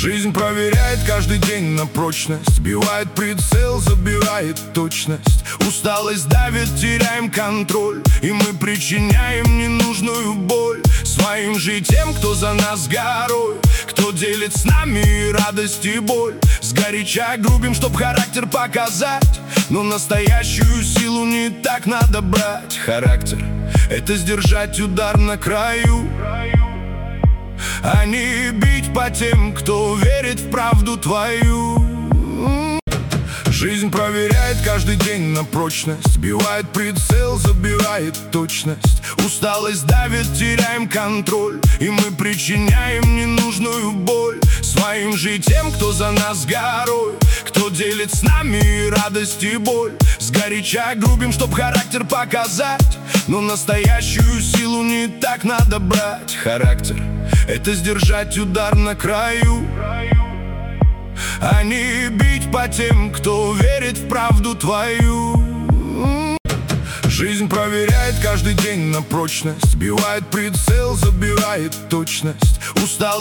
Жизнь проверяет каждый день на прочность, бивает прицел, забирает точность. Усталость давит, теряем контроль, и мы причиняем ненужную боль своим же тем, кто за нас горой, кто делит с нами и радость, и боль. Сгоряча грубим, чтоб характер показать, но настоящую силу не так надо брать. Характер — это сдержать удар на краю, а не бить по тем, кто верит в правду твою. Жизнь проверяет каждый день на прочность, бивает прицел, забирает точность. Усталость давит, теряем контроль, и мы причиняем ненужную боль своим же тем, кто за нас горой, кто делит с нами и радость, и боль. Сгоряча грубим, чтоб характер показать, но настоящую силу не так надо брать. Характер — это сдержать удар на краю, а не бить по тем, кто верит в правду твою. Жизнь проверяет каждый день на прочность, бивает прицел, забирает точность. Устал